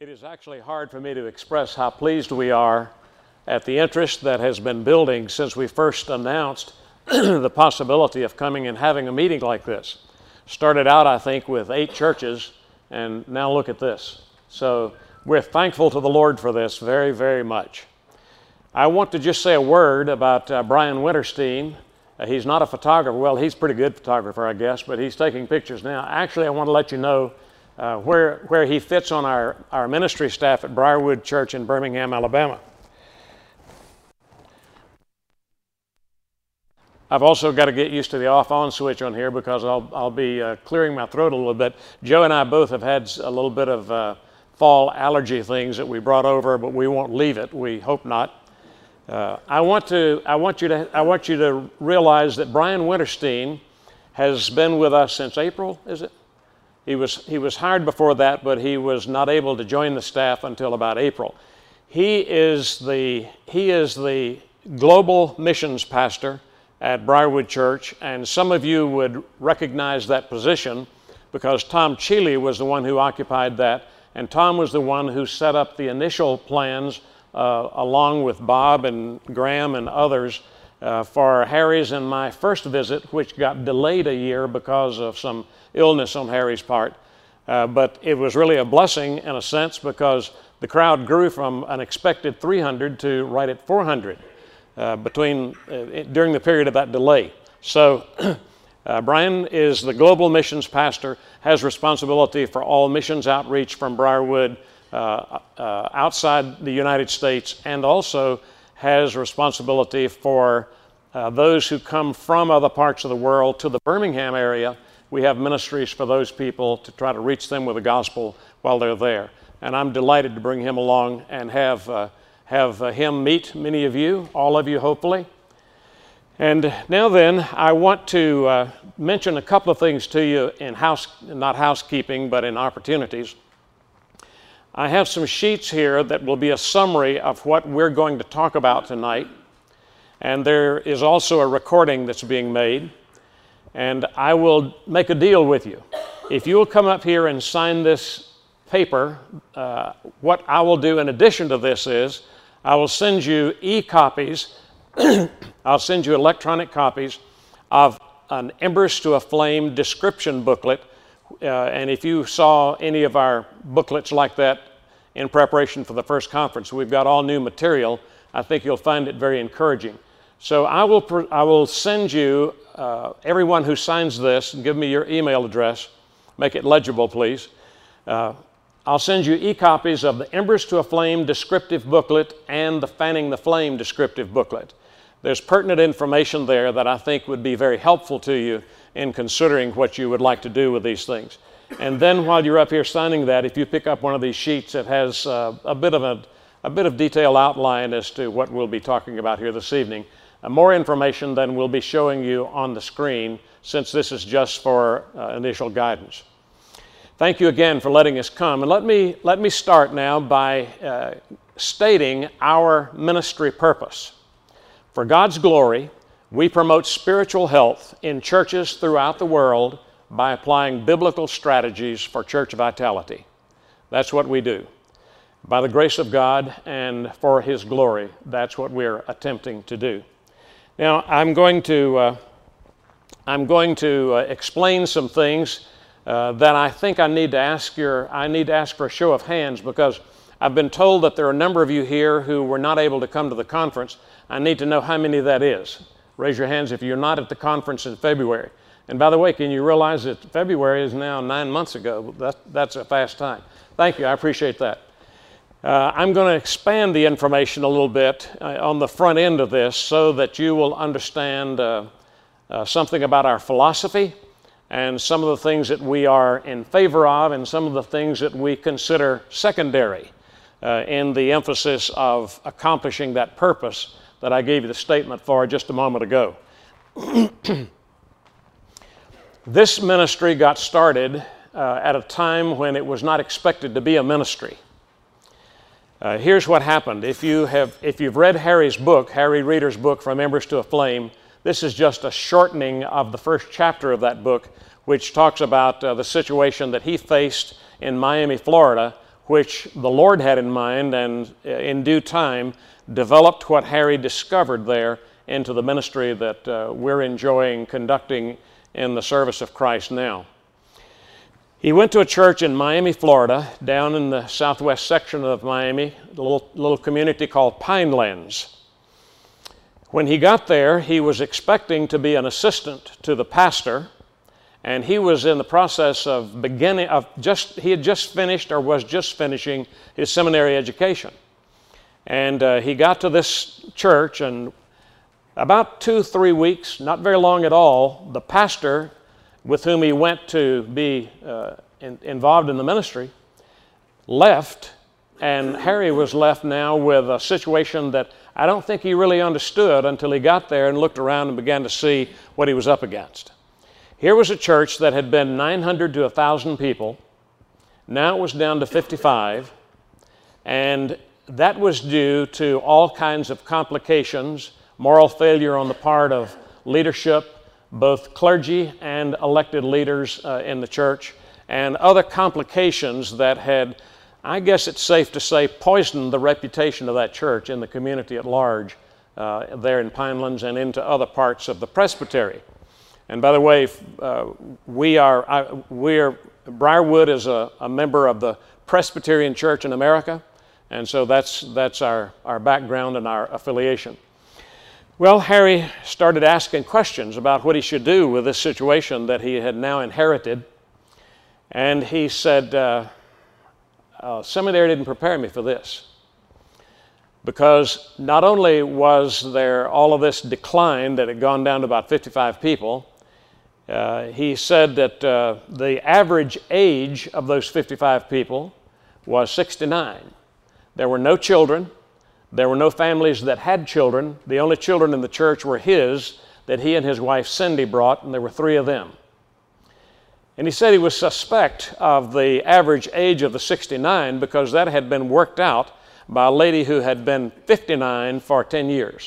It is actually hard for me to express how pleased we are at the interest that has been building since we first announced the possibility of coming and having a meeting like this. Started out, I think, with 8 churches, and now look at this. So we're thankful to the Lord for this very, very much. I want to just say a word about Brian Winterstein. He's not a photographer. Well, he's a pretty good photographer, I guess, but he's taking pictures now. Actually, I want to let you know where he fits on our ministry staff at Briarwood Church in Birmingham, Alabama. I've also got to get used to the off-on switch on here because I'll be clearing my throat a little bit. Joe and I both have had a little bit of fall allergy things that we brought over, but we won't leave it. We hope not. I want you to realize that Brian Winterstein has been with us since April, is it? He was hired before that, but he was not able to join the staff until about April. He is the global missions pastor at Briarwood Church, and some of you would recognize that position because Tom Cheeley was the one who occupied that, and Tom was the one who set up the initial plans along with Bob and Graham and others for Harry's and my first visit, which got delayed a year because of some illness on Harry's part. But it was really a blessing in a sense because the crowd grew from an expected 300 to right at 400 during the period of that delay. So Brian is the global missions pastor, has responsibility for all missions outreach from Briarwood outside the United States, and also has responsibility for those who come from other parts of the world to the Birmingham area. We have ministries for those people to try to reach them with the gospel while they're there. And I'm delighted to bring him along and have him meet many of you, all of you hopefully. And now then, I want to mention a couple of things to you in not housekeeping, but in opportunities. I have some sheets here that will be a summary of what we're going to talk about tonight. And there is also a recording that's being made. And I will make a deal with you. If you will come up here and sign this paper, what I will do in addition to this is I will send you e-copies. I'll send you electronic copies of an Embers to a Flame description booklet. And if you saw any of our booklets like that in preparation for the first conference, we've got all new material. I think you'll find it very encouraging. So I will send you, everyone who signs this, and give me your email address, make it legible please. I'll send you e-copies of the Embers to a Flame descriptive booklet and the Fanning the Flame descriptive booklet. There's pertinent information there that I think would be very helpful to you in considering what you would like to do with these things. And then while you're up here signing that, if you pick up one of these sheets, it has a bit of detailed outline as to what we'll be talking about here this evening. More information than we'll be showing you on the screen, since this is just for initial guidance. Thank you again for letting us come. And let me start now by stating our ministry purpose. For God's glory, we promote spiritual health in churches throughout the world by applying biblical strategies for church vitality. That's what we do. By the grace of God and for His glory, that's what we're attempting to do. Now, I'm going to explain some things that I think I need to ask for a show of hands, because I've been told that there are a number of you here who were not able to come to the conference. I need to know how many that is. Raise your hands if you're not at the conference in February. And by the way, can you realize that February is now 9 months ago? That's a fast time. Thank you, I appreciate that. I'm going to expand the information a little bit on the front end of this so that you will understand something about our philosophy and some of the things that we are in favor of and some of the things that we consider secondary in the emphasis of accomplishing that purpose that I gave you the statement for just a moment ago. This ministry got started at a time when it was not expected to be a ministry. Here's what happened. If you've read Harry's book, Harry Reeder's book, From Embers to a Flame, this is just a shortening of the first chapter of that book, which talks about the situation that he faced in Miami, Florida, which the Lord had in mind, and in due time developed what Harry discovered there into the ministry that we're enjoying conducting in the service of Christ now. He went to a church in Miami, Florida, down in the southwest section of Miami, a little community called Pinelands. When he got there, he was expecting to be an assistant to the pastor, and he was in the process of he had just finished or was just finishing his seminary education. And he got to this church, and about 2-3 weeks, not very long at all, the pastor with whom he went to be involved in the ministry left, and Harry was left now with a situation that I don't think he really understood until he got there and looked around and began to see what he was up against. Here was a church that had been 900 to 1,000 people. Now it was down to 55, and that was due to all kinds of complications, moral failure on the part of leadership, both clergy and elected leaders in the church, and other complications that had, I guess it's safe to say, poisoned the reputation of that church in the community at large there in Pinelands and into other parts of the presbytery. And by the way, Briarwood is a member of the Presbyterian Church in America, and so that's our background and our affiliation. Well, Harry started asking questions about what he should do with this situation that he had now inherited. And he said, seminary didn't prepare me for this. Because not only was there all of this decline that had gone down to about 55 people, he said that the average age of those 55 people was 69. There were no children. There were no families that had children. The only children in the church were his, that he and his wife Cindy brought, and there were 3 of them. And he said he was suspect of the average age of the 69 because that had been worked out by a lady who had been 59 for 10 years.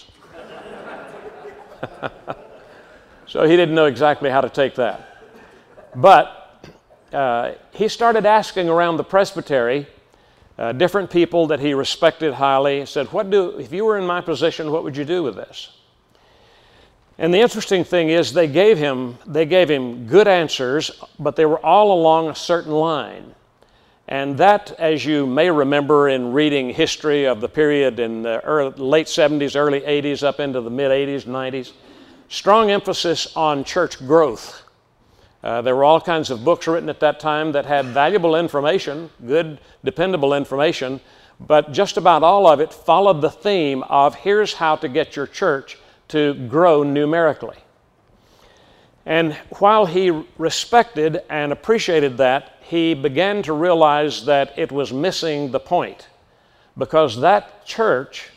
So he didn't know exactly how to take that. But he started asking around the presbytery different people that he respected highly. He said, if you were in my position, what would you do with this? And the interesting thing is they gave him good answers, but they were all along a certain line. And that, as you may remember in reading history of the period in the late 70s, early 80s, up into the mid 80s, 90s, strong emphasis on church growth. There were all kinds of books written at that time that had valuable information, good, dependable information, but just about all of it followed the theme of here's how to get your church to grow numerically. And while he respected and appreciated that, he began to realize that it was missing the point, because that church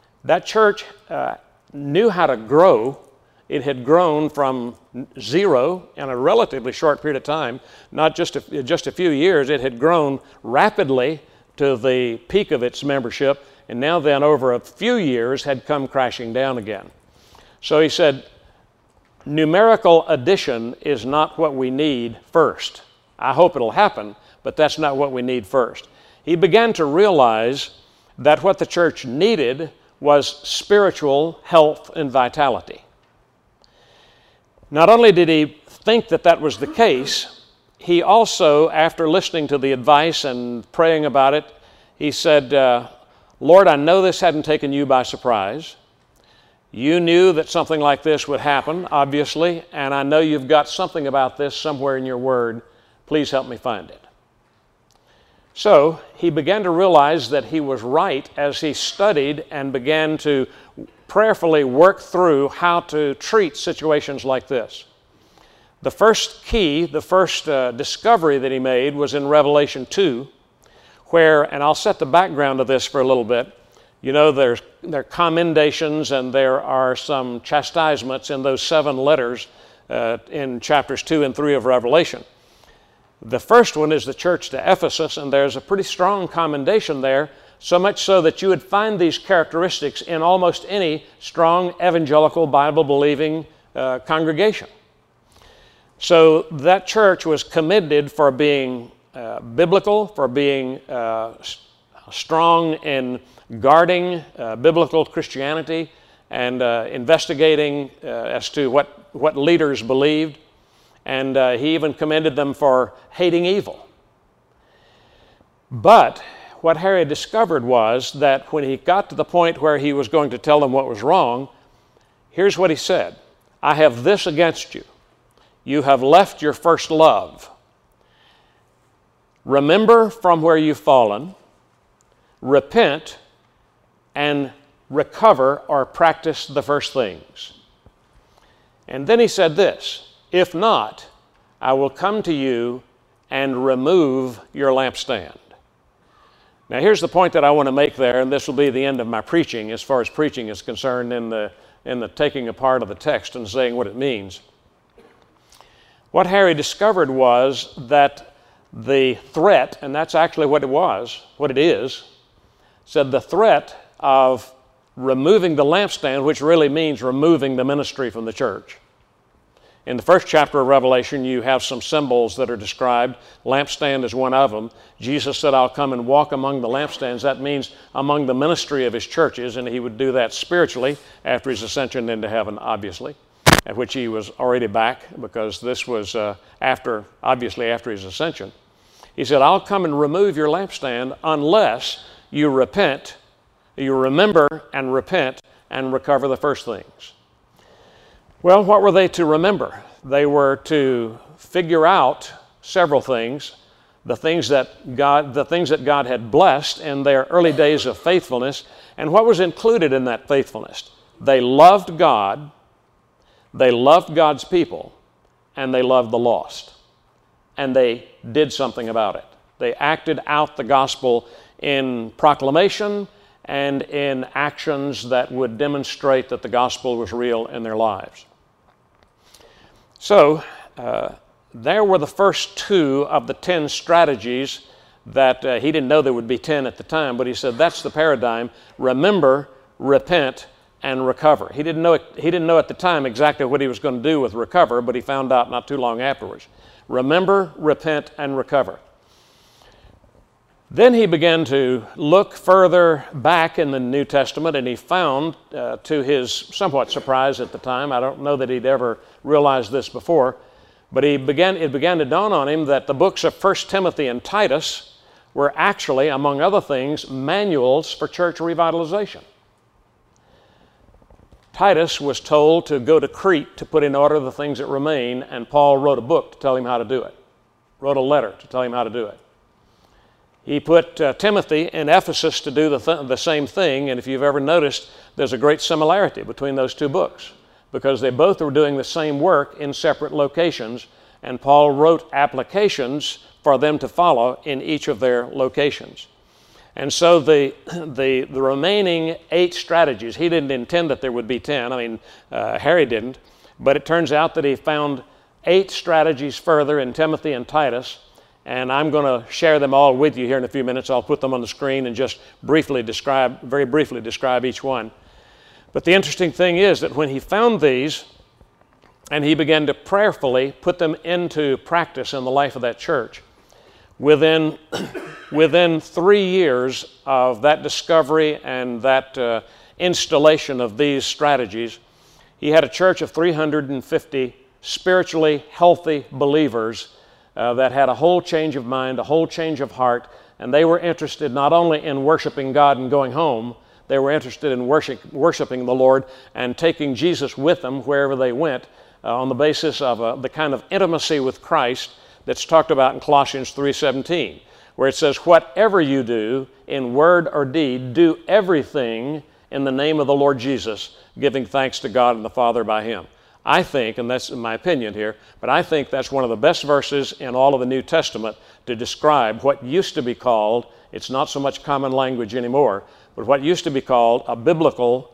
knew how to grow. It had grown from 0 in a relatively short period of time, not just a few years. It had grown rapidly to the peak of its membership, and now then over a few years had come crashing down again. So he said, numerical addition is not what we need first. I hope it'll happen, but that's not what we need first. He began to realize that what the church needed was spiritual health and vitality. Not only did he think that that was the case, he also, after listening to the advice and praying about it, he said, Lord, I know this hadn't taken you by surprise. You knew that something like this would happen, obviously, and I know you've got something about this somewhere in your word. Please help me find it. So he began to realize that he was right as he studied and began to prayerfully work through how to treat situations like this. The first key, the first discovery that he made was in Revelation 2, where, and I'll set the background of this for a little bit. You know, there are commendations and there are some chastisements in those 7 letters in chapters 2 and 3 of Revelation. The first one is the church to Ephesus, and there's a pretty strong commendation there, so much so that you would find these characteristics in almost any strong evangelical Bible-believing congregation. So that church was commended for being biblical, for being strong in guarding biblical Christianity and investigating as to what leaders believed. And he even commended them for hating evil. But what Harry discovered was that when he got to the point where he was going to tell them what was wrong, here's what he said: "I have this against you. You have left your first love. Remember from where you've fallen, repent, and recover or practice the first things." And then he said this: "If not, I will come to you and remove your lampstand." Now here's the point that I want to make there, and this will be the end of my preaching as far as preaching is concerned in the taking apart of the text and saying what it means. What Harry discovered was that the threat, and that's actually what it is, said the threat of removing the lampstand, which really means removing the ministry from the church. In the first chapter of Revelation, you have some symbols that are described. Lampstand is one of them. Jesus said, "I'll come and walk among the lampstands." That means among the ministry of his churches, and he would do that spiritually after his ascension into heaven, obviously, at which he was already back, because this was after his ascension. He said, "I'll come and remove your lampstand unless you repent, you remember and repent and recover the first things." Well, what were they to remember? They were to figure out several things, the things that God had blessed in their early days of faithfulness, and what was included in that faithfulness. They loved God, they loved God's people, and they loved the lost. And they did something about it. They acted out the gospel in proclamation and in actions that would demonstrate that the gospel was real in their lives. So, there were the first two of the 10 strategies that he didn't know there would be 10 at the time, but he said that's the paradigm: remember, repent, and recover. He didn't know at the time exactly what he was going to do with recover, but he found out not too long afterwards. Remember, repent, and recover. Then he began to look further back in the New Testament, and he found, to his somewhat surprise at the time, I don't know that he'd ever realized this before, but it began to dawn on him that the books of 1 Timothy and Titus were actually, among other things, manuals for church revitalization. Titus was told to go to Crete to put in order the things that remain, and Paul wrote a book to tell him how to do it, wrote a letter to tell him how to do it. He put Timothy in Ephesus to do the same thing, and if you've ever noticed, there's a great similarity between those two books, because they both were doing the same work in separate locations, and Paul wrote applications for them to follow in each of their locations. And so the remaining 8 strategies, he didn't intend that there would be 10, Harry didn't, but it turns out that he found 8 strategies further in Timothy and Titus, and I'm going to share them all with you here in a few minutes. I'll put them on the screen and just very briefly describe each one. But the interesting thing is that when he found these and he began to prayerfully put them into practice in the life of that church, within 3 years of that discovery and that installation of these strategies, he had a church of 350 spiritually healthy believers that had a whole change of mind, a whole change of heart, and they were interested not only in worshiping God and going home, they were interested in worshiping the Lord and taking Jesus with them wherever they went on the basis of the kind of intimacy with Christ that's talked about in Colossians 3:17, where it says, "Whatever you do in word or deed, do everything in the name of the Lord Jesus, giving thanks to God and the Father by Him." I think, and that's my opinion here, but I think that's one of the best verses in all of the New Testament to describe what used to be called, it's not so much common language anymore, but what used to be called a biblical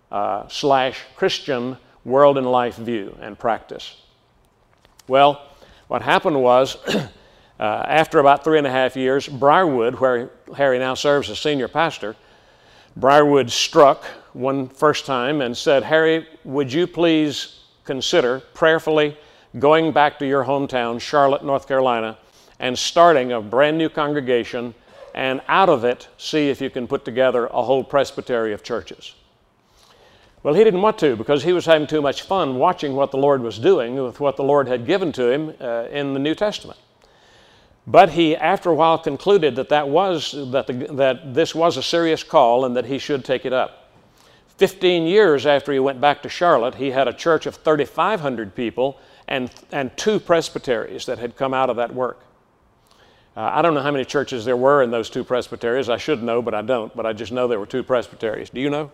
/ Christian world and life view and practice. Well, what happened was, after about 3.5 years, Briarwood, where Harry now serves as senior pastor, Briarwood struck one first time and said, "Harry, would you please consider prayerfully going back to your hometown, Charlotte, North Carolina, and starting a brand new congregation, and out of it, see if you can put together a whole presbytery of churches. Well, he didn't want to, because he was having too much fun watching what the Lord was doing with what the Lord had given to him in the New Testament. But he, after a while, concluded that this was a serious call and that he should take it up. 15 years after he went back to Charlotte, he had a church of 3,500 people and 2 presbyteries that had come out of that work. I don't know how many churches there were in those 2 presbyteries. I should know, but I don't. But I just know there were 2 presbyteries. Do you know?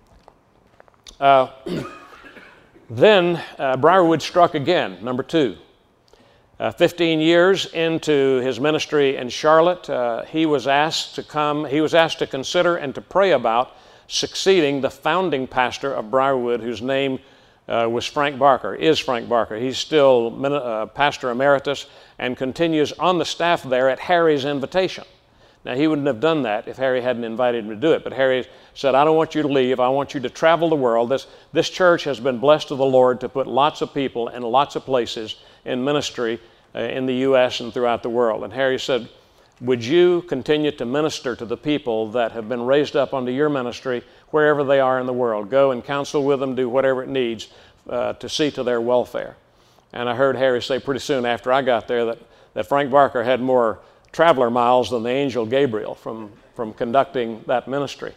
Then Briarwood struck again, number 2. 15 years into his ministry in Charlotte, he was asked to consider and to pray about succeeding the founding pastor of Briarwood, whose name is Frank Barker. He's still pastor emeritus and continues on the staff there at Harry's invitation. Now, he wouldn't have done that if Harry hadn't invited him to do it, but Harry said, I don't want you to leave. I want you to travel the world. This church has been blessed of the Lord to put lots of people in lots of places in ministry in the U.S. and throughout the world. And Harry said, would you continue to minister to the people that have been raised up under your ministry wherever they are in the world? Go and counsel with them, do whatever it needs to see to their welfare. And I heard Harry say pretty soon after I got there that Frank Barker had more traveler miles than the angel Gabriel from conducting that ministry.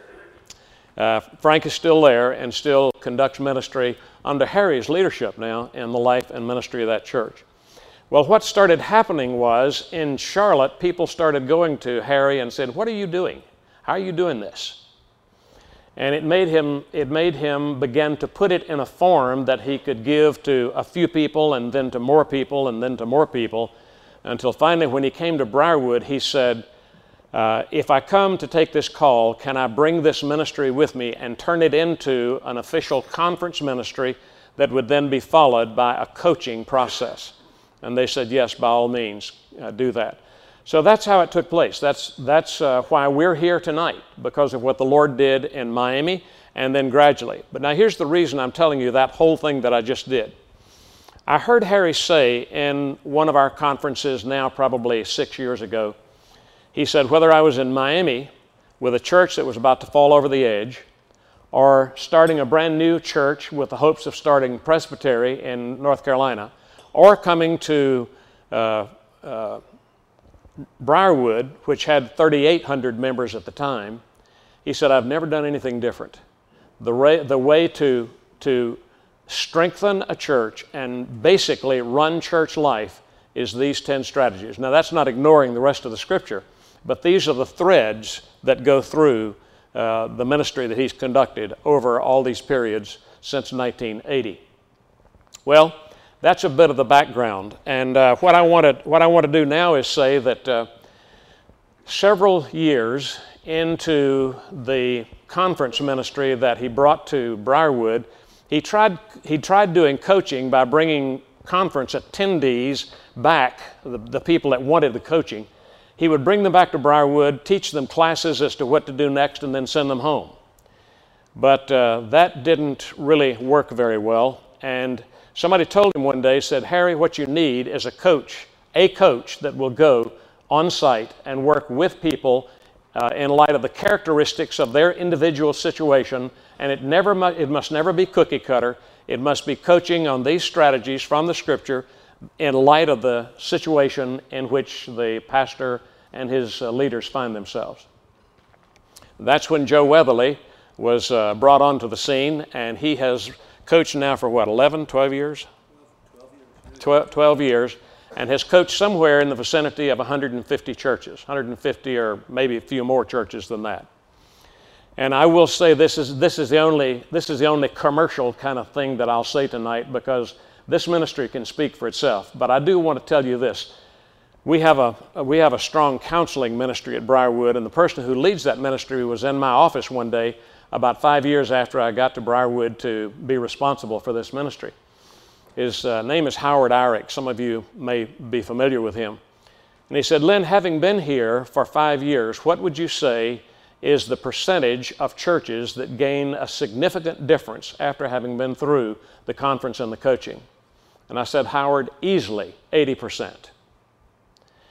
Frank is still there and still conducts ministry under Harry's leadership now in the life and ministry of that church. Well, what started happening was in Charlotte, people started going to Harry and said, what are you doing? How are you doing this? And it made him begin to put it in a form that he could give to a few people and then to more people and then to more people, until finally when he came to Briarwood, he said, if I come to take this call, can I bring this ministry with me and turn it into an official conference ministry that would then be followed by a coaching process? And they said, yes, by all means, do that. So that's how it took place. That's why we're here tonight, because of what the Lord did in Miami and then gradually. But now here's the reason I'm telling you that whole thing that I just did. I heard Harry say in one of our conferences now probably 6 years ago, he said, whether I was in Miami with a church that was about to fall over the edge, or starting a brand new church with the hopes of starting Presbytery in North Carolina, or coming to Briarwood, which had 3,800 members at the time, he said, I've never done anything different. The way to strengthen a church and basically run church life is these 10 strategies. Now, that's not ignoring the rest of the Scripture, but these are the threads that go through the ministry that he's conducted over all these periods since 1980. Well, that's a bit of the background, and what I want to do now is say that several years into the conference ministry that he brought to Briarwood, he tried doing coaching by bringing conference attendees back, the people that wanted the coaching. He would bring them back to Briarwood, teach them classes as to what to do next, and then send them home. But that didn't really work very well, and somebody told him one day, said, Harry, what you need is a coach that will go on site and work with people in light of the characteristics of their individual situation, and it must never be cookie cutter. It must be coaching on these strategies from the Scripture in light of the situation in which the pastor and his leaders find themselves. That's when Joe Weatherly was brought onto the scene, and he has coached now for what, 11, 12 years? 12 years, and has coached somewhere in the vicinity of 150 churches, 150 or maybe a few more churches than that. And I will say this is the only commercial kind of thing that I'll say tonight, because this ministry can speak for itself. But I do want to tell you this. We have a strong counseling ministry at Briarwood, and the person who leads that ministry was in my office one day about 5 years after I got to Briarwood to be responsible for this ministry. His name is Howard Irick. Some of you may be familiar with him. And he said, Lynn, having been here for 5 years, what would you say is the percentage of churches that gain a significant difference after having been through the conference and the coaching? And I said, Howard, easily 80%.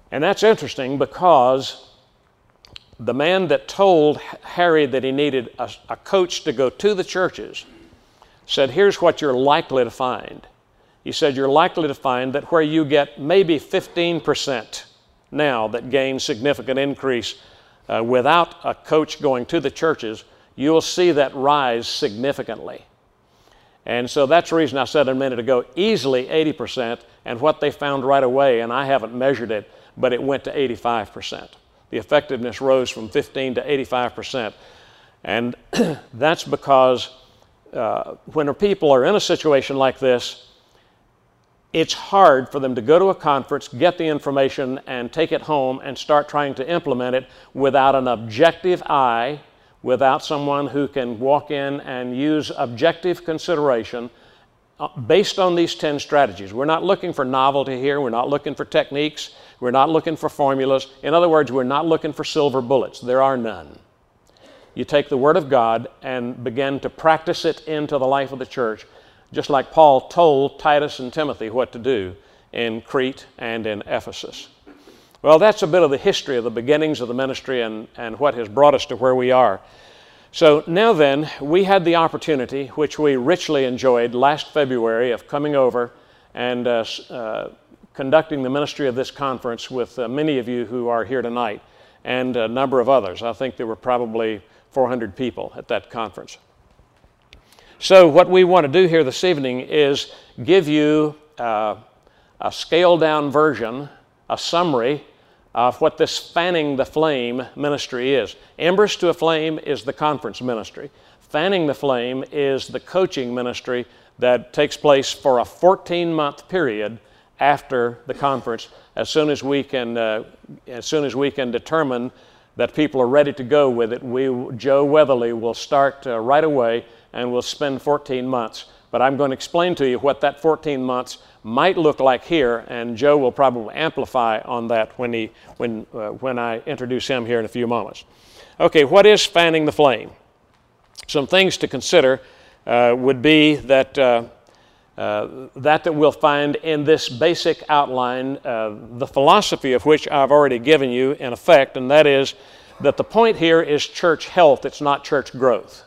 And that's interesting because the man that told Harry that he needed a coach to go to the churches said, here's what you're likely to find. He said, you're likely to find that where you get maybe 15% now that gain significant increase without a coach going to the churches, you will see that rise significantly. And so that's the reason I said a minute ago, easily 80%, and what they found right away, and I haven't measured it, but it went to 85%. The effectiveness rose from 15 to 85%. And that's because when people are in a situation like this, it's hard for them to go to a conference, get the information, and take it home and start trying to implement it without an objective eye, without someone who can walk in and use objective consideration based on these 10 strategies. We're not looking for novelty here. We're not looking for techniques. We're not looking for formulas. In other words, we're not looking for silver bullets. There are none. You take the Word of God and begin to practice it into the life of the church, just like Paul told Titus and Timothy what to do in Crete and in Ephesus. Well, that's a bit of the history of the beginnings of the ministry and what has brought us to where we are. So now then, we had the opportunity, which we richly enjoyed last February, of coming over and conducting the ministry of this conference with many of you who are here tonight and a number of others. I think there were probably 400 people at that conference. So what we want to do here this evening is give you a scaled-down version, a summary of what this fanning the flame ministry is. Embers to a Flame is the conference ministry. Fanning the Flame is the coaching ministry that takes place for a 14-month period after the conference, as soon as we can determine that people are ready to go with it. Joe Weatherly will start right away, and we'll spend 14 months. But I'm going to explain to you what that 14 months might look like here, and Joe will probably amplify on that when I introduce him here in a few moments. Okay, what is fanning the flame? Some things to consider would be that we'll find in this basic outline, the philosophy of which I've already given you in effect, and that is that the point here is church health, it's not church growth.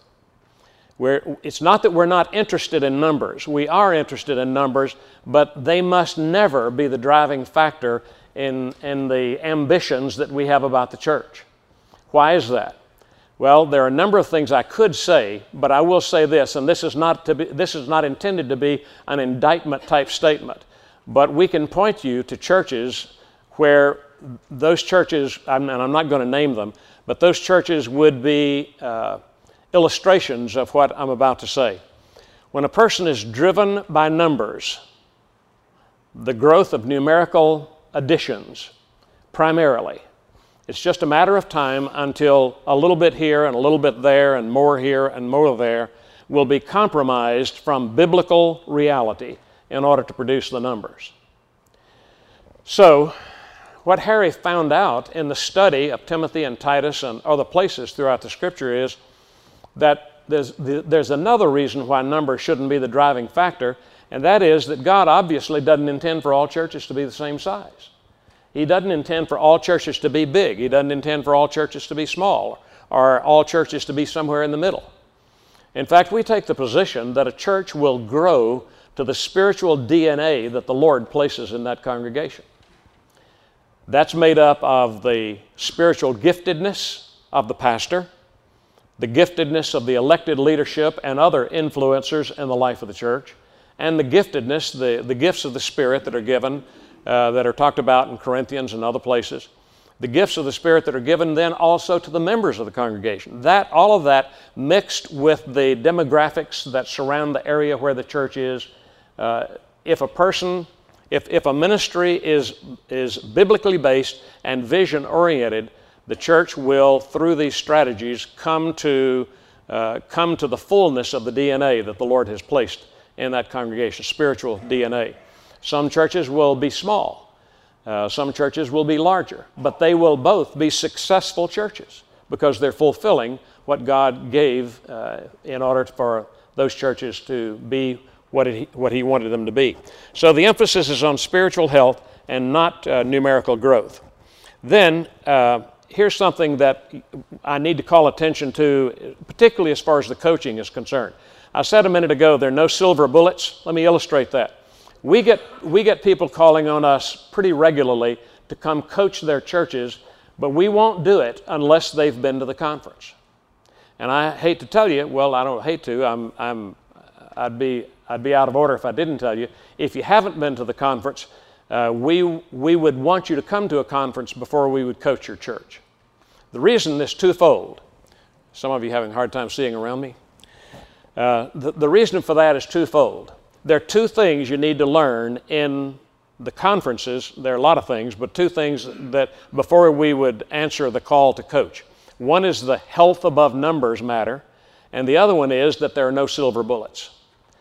It's not that we're not interested in numbers. We are interested in numbers, but they must never be the driving factor in the ambitions that we have about the church. Why is that? Well, there are a number of things I could say, but I will say this, and this is not intended to be an indictment type statement, but we can point you to churches where those churches, and I'm not going to name them, but those churches would be illustrations of what I'm about to say. When a person is driven by numbers, the growth of numerical additions primarily, it's just a matter of time until a little bit here and a little bit there and more here and more there will be compromised from biblical reality in order to produce the numbers. So, what Harry found out in the study of Timothy and Titus and other places throughout the Scripture is that there's another reason why numbers shouldn't be the driving factor, and that is that God obviously doesn't intend for all churches to be the same size. He doesn't intend for all churches to be big. He doesn't intend for all churches to be small or all churches to be somewhere in the middle. In fact, we take the position that a church will grow to the spiritual DNA that the Lord places in that congregation. That's made up of the spiritual giftedness of the pastor, the giftedness of the elected leadership and other influencers in the life of the church, and the giftedness, the gifts of the Spirit that are given, that are talked about in Corinthians and other places, the gifts of the Spirit that are given then also to the members of the congregation. All of that mixed with the demographics that surround the area where the church is. If a ministry is biblically based and vision oriented, the church will, through these strategies, come to the fullness of the DNA that the Lord has placed in that congregation, spiritual DNA. Some churches will be small. Some churches will be larger. But they will both be successful churches because they're fulfilling what God gave in order for those churches to be what He wanted them to be. So the emphasis is on spiritual health and not numerical growth. Then, here's something that I need to call attention to, particularly as far as the coaching is concerned. I said a minute ago, there are no silver bullets. Let me illustrate that. We get people calling on us pretty regularly to come coach their churches, but we won't do it unless they've been to the conference. And I hate to tell you, well, I don't hate to, I'd be out of order if I didn't tell you. If you haven't been to the conference, we would want you to come to a conference before we would coach your church. The reason is twofold. Some of you having a hard time seeing around me. The reason for that is twofold. There are two things you need to learn in the conferences. There are a lot of things, but two things that before we would answer the call to coach. One is the health above numbers matter, and the other one is that there are no silver bullets.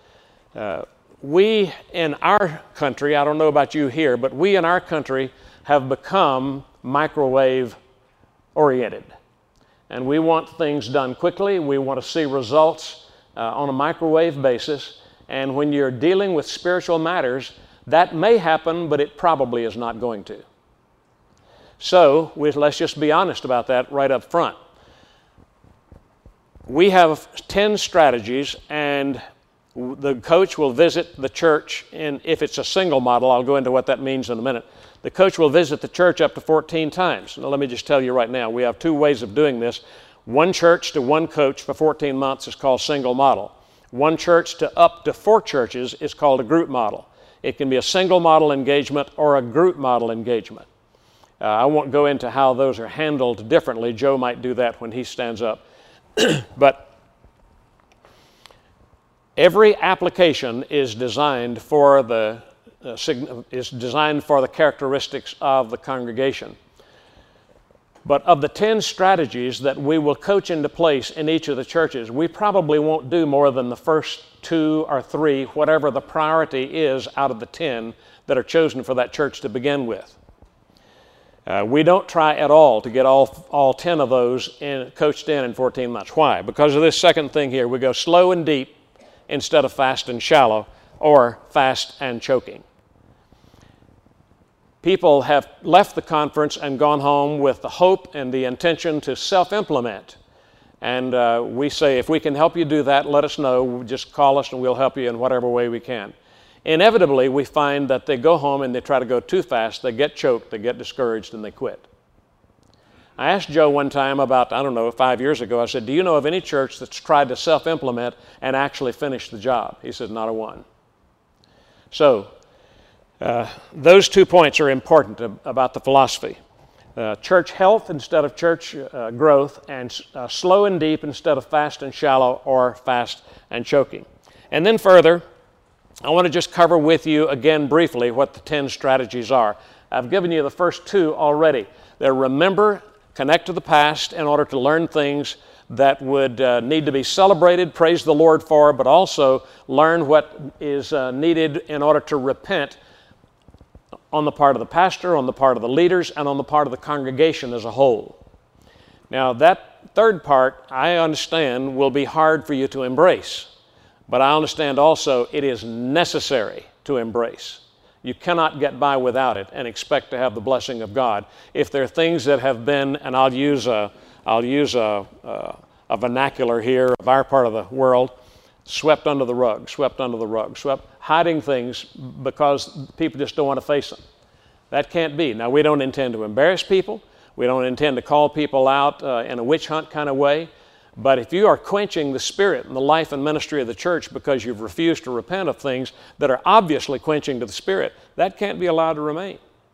We in our country, I don't know about you here, but we in our country have become microwave oriented. And we want things done quickly. We want to see results on a microwave basis. And when you're dealing with spiritual matters, that may happen, but it probably is not going to. So let's just be honest about that right up front. We have 10 strategies, and the coach will visit the church, and if it's a single model, I'll go into what that means in a minute. The coach will visit the church up to 14 times. Now, let me just tell you right now, we have two ways of doing this. One church to one coach for 14 months is called single model. One church to up to 4 churches is called a group model. It can be a single model engagement or a group model engagement. I won't go into how those are handled differently. Joe might do that when he stands up. But every application is designed for the characteristics of the congregation. But of the 10 strategies that we will coach into place in each of the churches, we probably won't do more than the first 2 or 3, whatever the priority is out of the 10 that are chosen for that church to begin with. We don't try at all to get all 10 of those coached in 14 months. Why? Because of this second thing here. We go slow and deep instead of fast and shallow, or fast and choking. People have left the conference and gone home with the hope and the intention to self-implement. And we say, if we can help you do that, let us know. Just call us and we'll help you in whatever way we can. Inevitably, we find that they go home and they try to go too fast, they get choked, they get discouraged, and they quit. I asked Joe one time about, 5 years ago, I said, do you know of any church that's tried to self-implement and actually finish the job? He said, not a one. So, those 2 points are important about the philosophy. Church health instead of church growth, and slow and deep instead of fast and shallow or fast and choking. And then further, I want to just cover with you again briefly what the 10 strategies are. I've given you the first 2 already. They're remember, connect to the past in order to learn things that would need to be celebrated, praise the Lord for, but also learn what is needed in order to repent on the part of the pastor, on the part of the leaders, and on the part of the congregation as a whole. Now, that third part, I understand, will be hard for you to embrace. But I understand also it is necessary to embrace. You cannot get by without it and expect to have the blessing of God. If there are things that have been, and I'll use a vernacular here of our part of the world, swept under the rug, hiding things because people just don't want to face them. That can't be. Now, we don't intend to embarrass people. We don't intend to call people out in a witch hunt kind of way. But if you are quenching the spirit and the life and ministry of the church because you've refused to repent of things that are obviously quenching to the spirit, that can't be allowed to remain.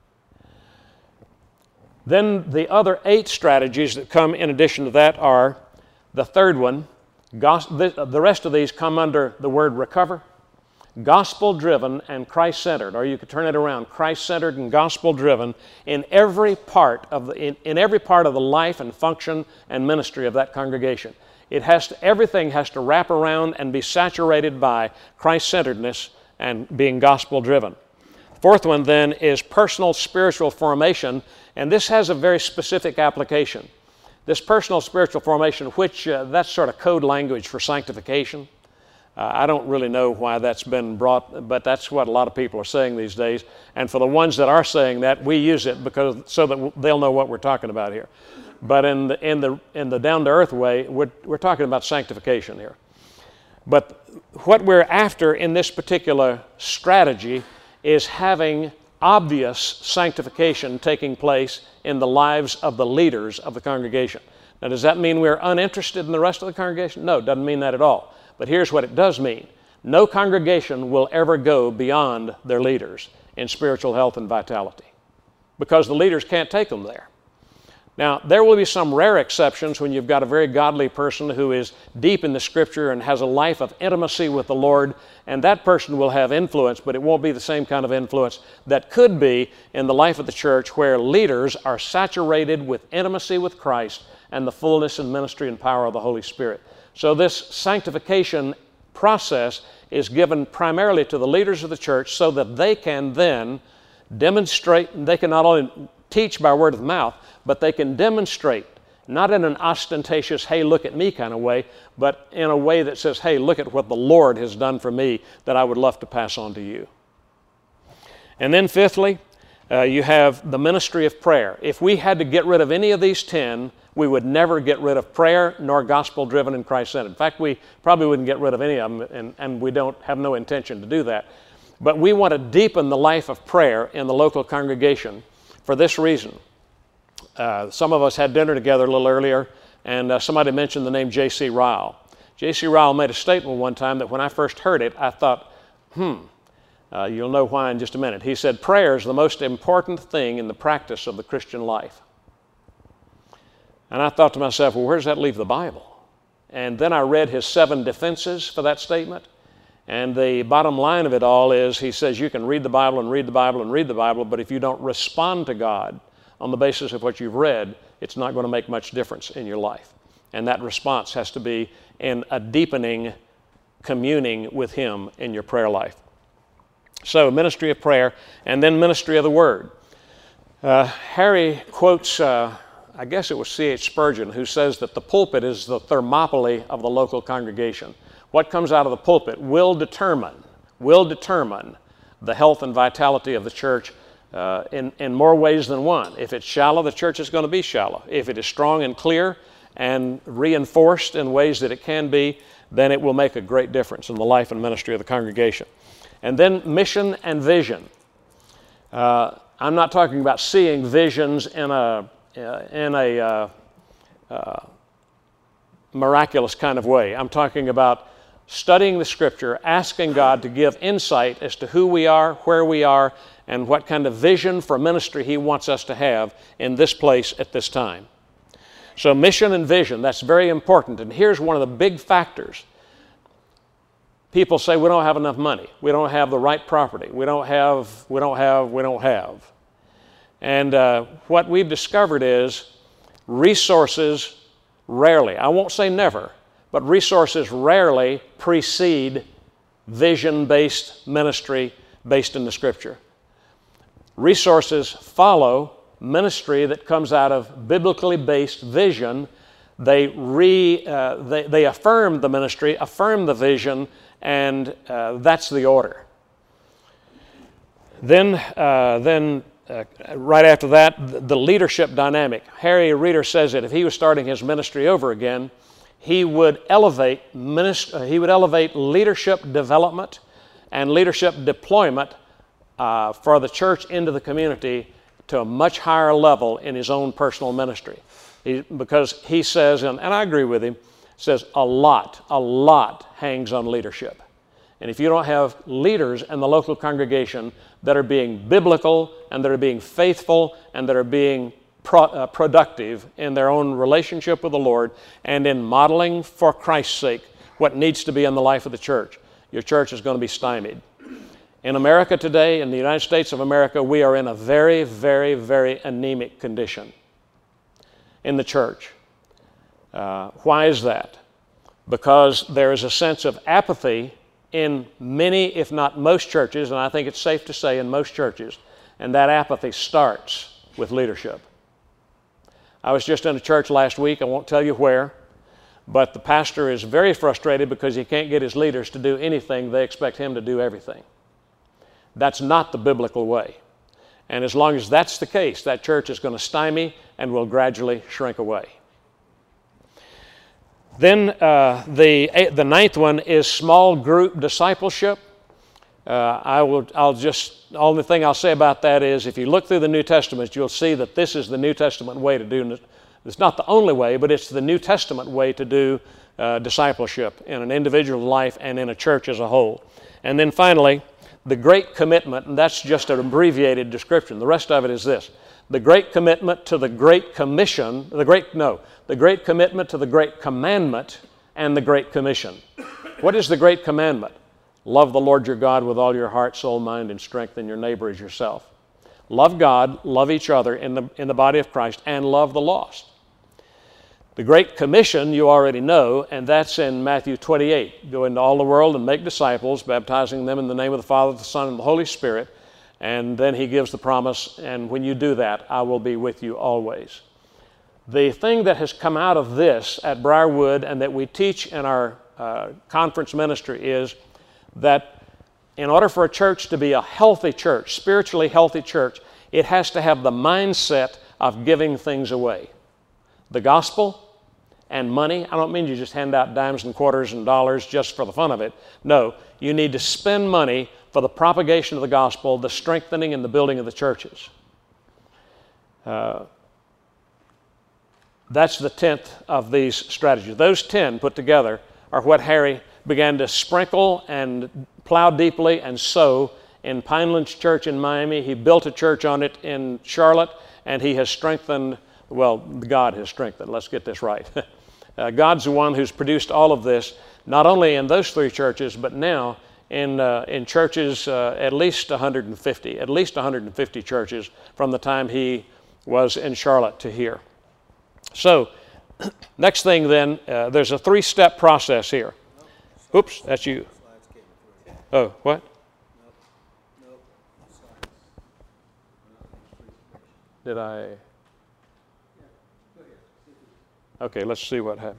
Then the other 8 strategies that come in addition to that are the third one. The rest of these come under the word recover, gospel-driven and Christ-centered, or you could turn it around, Christ-centered and gospel-driven in every part of the life and function and ministry of that congregation. Everything has to wrap around and be saturated by Christ-centeredness and being gospel-driven. Fourth one then is personal spiritual formation, and this has a very specific application. This personal spiritual formation, which that's sort of code language for sanctification. I don't really know why that's been brought, but that's what a lot of people are saying these days. And for the ones that are saying that, we use it so that they'll know what we're talking about here. But in the down-to-earth way, we're talking about sanctification here. But what we're after in this particular strategy is having obvious sanctification taking place in the lives of the leaders of the congregation. Now, does that mean we're uninterested in the rest of the congregation? No, it doesn't mean that at all. But here's what it does mean. No congregation will ever go beyond their leaders in spiritual health and vitality, because the leaders can't take them there. Now, there will be some rare exceptions when you've got a very godly person who is deep in the Scripture and has a life of intimacy with the Lord, and that person will have influence, but it won't be the same kind of influence that could be in the life of the church, where leaders are saturated with intimacy with Christ and the fullness and ministry and power of the Holy Spirit. So this sanctification process is given primarily to the leaders of the church so that they can then demonstrate. They can not only teach by word of mouth, but they can demonstrate, not in an ostentatious, hey, look at me kind of way, but in a way that says, hey, look at what the Lord has done for me that I would love to pass on to you. And then fifthly, you have the ministry of prayer. If we had to get rid of any of these 10, we would never get rid of prayer nor gospel-driven and Christ-centered. In fact, we probably wouldn't get rid of any of them, and we don't have no intention to do that. But we want to deepen the life of prayer in the local congregation for this reason. Some of us had dinner together a little earlier, and somebody mentioned the name J.C. Ryle. J.C. Ryle made a statement one time that when I first heard it, I thought, you'll know why in just a minute. He said, prayer is the most important thing in the practice of the Christian life. And I thought to myself, well, where does that leave the Bible? And then I read his 7 defenses for that statement. And the bottom line of it all is, he says you can read the Bible and read the Bible and read the Bible, but if you don't respond to God on the basis of what you've read, it's not going to make much difference in your life. And that response has to be in a deepening communing with Him in your prayer life. So ministry of prayer, and then ministry of the Word. Harry quotes, I guess it was C.H. Spurgeon, who says that the pulpit is the Thermopylae of the local congregation. What comes out of the pulpit will determine the health and vitality of the church in more ways than one. If it's shallow, the church is going to be shallow. If it is strong and clear and reinforced in ways that it can be, then it will make a great difference in the life and ministry of the congregation. And then mission and vision. I'm not talking about seeing visions in a miraculous kind of way. I'm talking about studying the Scripture, asking God to give insight as to who we are, where we are, and what kind of vision for ministry He wants us to have in this place at this time. So mission and vision, that's very important. And here's one of the big factors. People say we don't have enough money. We don't have the right property. We don't have. And what we've discovered is resources rarely, I won't say never, but resources rarely precede vision-based ministry based in the Scripture. Resources follow ministry that comes out of biblically based vision. They affirm the ministry, affirm the vision, and that's the order. Then right after that, the leadership dynamic. Harry Reeder says that if he was starting his ministry over again, he would elevate leadership development and leadership deployment for the church into the community to a much higher level in his own personal ministry. Because he says, and I agree with him, says a lot hangs on leadership. And if you don't have leaders in the local congregation that are being biblical and that are being faithful and that are being productive in their own relationship with the Lord and in modeling for Christ's sake what needs to be in the life of the church, your church is going to be stymied. In America today, in the United States of America, we are in a very, very, very anemic condition in the church. Why is that? Because there is a sense of apathy in many, if not most churches, and I think it's safe to say in most churches, and that apathy starts with leadership. I was just in a church last week, I won't tell you where, but the pastor is very frustrated because he can't get his leaders to do anything. They expect him to do everything. That's not the biblical way. And as long as that's the case, that church is going to stymie and will gradually shrink away. Then the ninth one is small group discipleship. The only thing I'll say about that is if you look through the New Testament, you'll see that this is the New Testament way to do it. It's not the only way, but it's the New Testament way to do discipleship in an individual life and in a church as a whole. And then finally, the Great Commitment, and that's just an abbreviated description. The rest of it is this: the Great Commitment to the Great Commission, the Great Commitment to the Great Commandment and the Great Commission. What is the Great Commandment? Love the Lord your God with all your heart, soul, mind, and strength, and your neighbor as yourself. Love God, love each other in the body of Christ, and love the lost. The Great Commission you already know, and that's in Matthew 28. Go into all the world and make disciples, baptizing them in the name of the Father, the Son, and the Holy Spirit. And then he gives the promise, and when you do that, I will be with you always. The thing that has come out of this at Briarwood and that we teach in our conference ministry is that in order for a church to be a healthy church, spiritually healthy church, it has to have the mindset of giving things away. The gospel and money, I don't mean you just hand out dimes and quarters and dollars just for the fun of it. No, you need to spend money for the propagation of the gospel, the strengthening and the building of the churches. That's the 10th of these strategies. Those 10 put together are what Harry began to sprinkle and plow deeply and sow in Pinelands Church in Miami. He built a church on it in Charlotte, and he has strengthened, well, God has strengthened. Let's get this right. God's the one who's produced all of this, not only in those 3 churches, but now in churches, at least 150 churches from the time he was in Charlotte to here. So, next thing then, there's a 3-step process here. Oops, that's you. Oh, what? Did I? Okay, let's see what happened.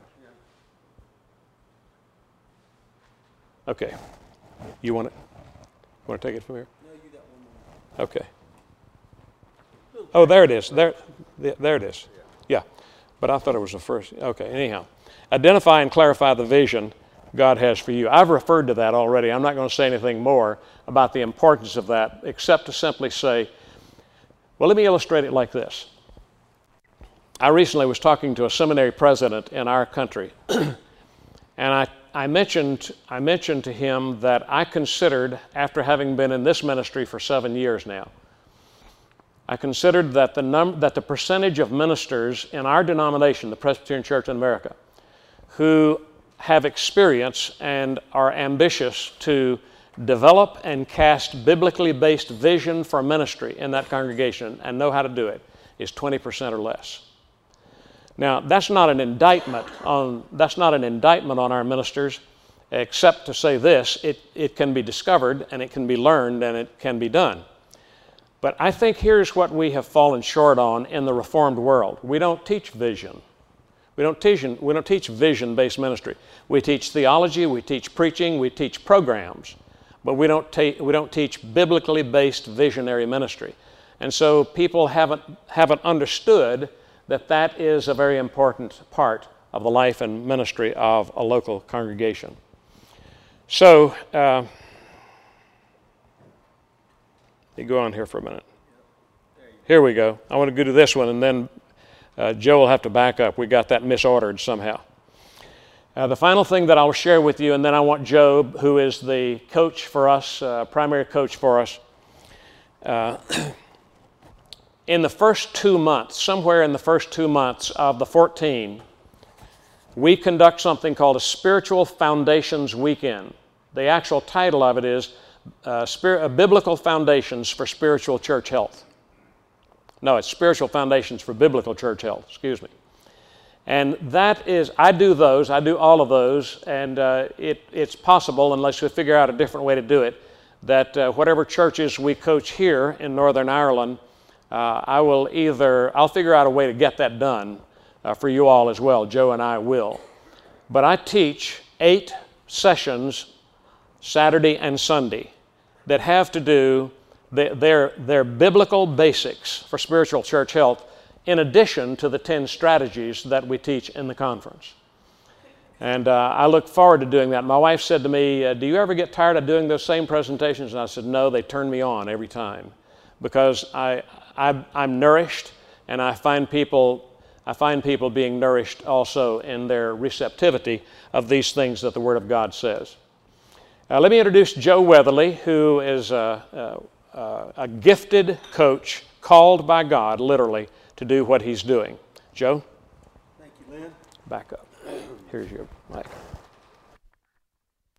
Okay. You want it? Want to take it from here? No, you got one more. Okay. Oh, there it is. There it is. Yeah. But I thought it was the first. Okay, anyhow. Identify and clarify the vision God has for you. I've referred to that already. I'm not going to say anything more about the importance of that, except to simply say, well, let me illustrate it like this. I recently was talking to a seminary president in our country, and I mentioned to him that I considered, after having been in this ministry for 7 years now, I considered that the percentage of ministers in our denomination, the Presbyterian Church in America, who have experience and are ambitious to develop and cast biblically based vision for ministry in that congregation and know how to do it is 20% or less. Now, that's not an indictment on our ministers, except to say this: it can be discovered and it can be learned and it can be done. But I think here's what we have fallen short on in the Reformed world. We don't teach vision. We don't teach vision-based ministry. We teach theology, we teach preaching, we teach programs, but we don't teach biblically based visionary ministry. And so people haven't understood that is a very important part of the life and ministry of a local congregation. So, let me go on here for a minute. Here we go. I want to go to this one, and then Joe will have to back up. We got that misordered somehow. The final thing that I'll share with you, and then I want Joe, who is the coach for us, primary coach for us, in the first 2 months, somewhere in the first 2 months of the 14, we conduct something called a Spiritual Foundations Weekend. The actual title of it is Biblical Foundations for Spiritual Church Health. No, it's Spiritual Foundations for Biblical Church Health, excuse me. And that is, I do all of those, and it's possible, unless we figure out a different way to do it, that whatever churches we coach here in Northern Ireland, I'll figure out a way to get that done for you all as well. Joe and I will. but I teach 8 sessions Saturday and Sunday that have to do, they're biblical basics for spiritual church health in addition to the 10 strategies that we teach in the conference. And I look forward to doing that. My wife said to me, do you ever get tired of doing those same presentations? And I said, no, they turn me on every time, because I'm nourished, and I find people being nourished also in their receptivity of these things that the Word of God says. Let me introduce Joe Weatherly, who is a gifted coach called by God, literally, to do what he's doing. Joe? Thank you, Lynn. Back up. Here's your mic.